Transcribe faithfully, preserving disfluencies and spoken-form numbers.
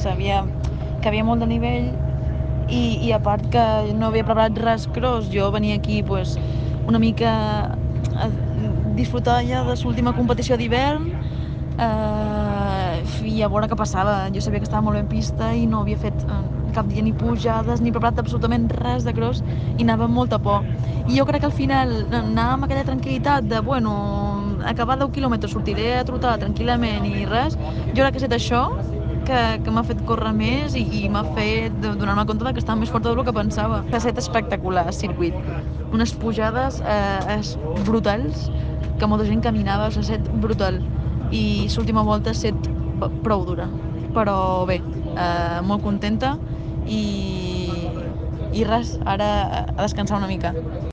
sabia que havia molt de nivell i, i a part que no havia preparat res cross, jo venia aquí pues, una mica a disfrutar ja de l'última competició d'hivern eh, i a veure què passava. Jo sabia que estava molt ben pista i no havia fet eh, cap dia ni pujades ni preparat absolutament res de cross i anava amb molta por. I jo crec que al final anar amb aquella tranquil·litat de, bueno, acabar deu quilòmetres, sortiré a trotar tranquil·lament i res, jo crec que ha estat això que, que m'ha fet córrer més i, i m'ha fet donar-me compte que estava més forta del que pensava. Ha estat espectacular el circuit. Unes pujades eh, brutals, que molta gent caminava, ha estat brutal. I l'última volta ha estat prou dura. Però bé, eh, molt contenta i, i res, ara a descansar una mica.